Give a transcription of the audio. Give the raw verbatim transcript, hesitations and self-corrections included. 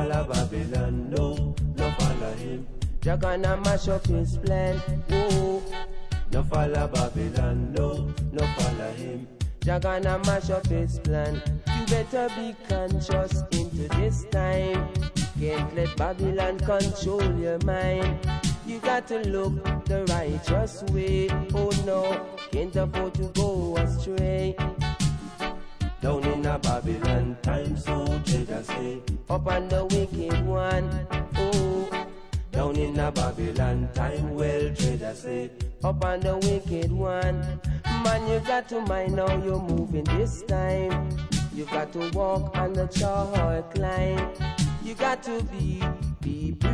follow Babylon, no, no follow him. Jah gonna mash up his plan, oh. No follow Babylon, no, no follow him. Jah gonna mash up his plan. You better be conscious into this time. You can't let Babylon control your mind. You got to look the righteous way. Oh no, can't afford to go astray. Down in a Babylon time, so Jah say, up on the wicked one, oh. Down in a Babylon time, well, Jah say, up on the wicked one. Man, you got to mind how you're moving this time. You got to walk on the chalk line. You got to be, be